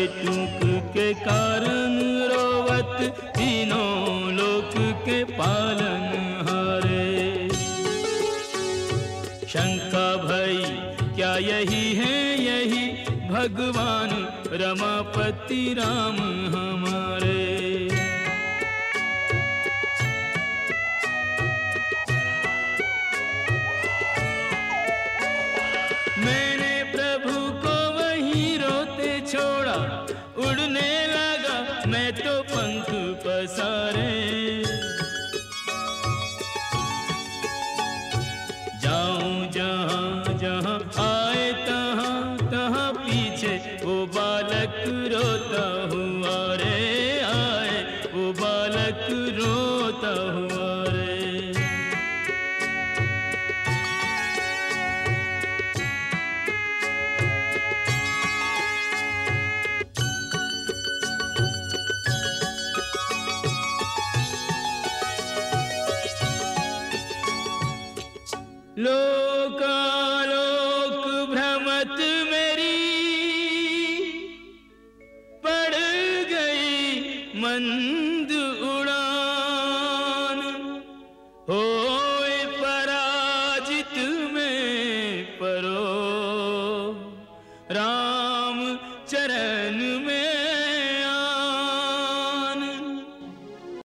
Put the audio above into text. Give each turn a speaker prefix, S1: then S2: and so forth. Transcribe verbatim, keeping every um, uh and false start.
S1: हेतुक के कारण रोवत तीनों लोक के पालन हारे। शंका भई क्या यही है यही भगवान रमापति राम हमारे। मैंने प्रभु को वहीं रोते छोड़ा, उड़ने लगा मैं तो पंख पसारे। जाऊं जहां जहां आए तहां तहां पीछे वो बालक रोता हुआ रे आए, वो बालक रोता हुआ रे। लोकालोक भ्रमत मेरी पड़ गई मंद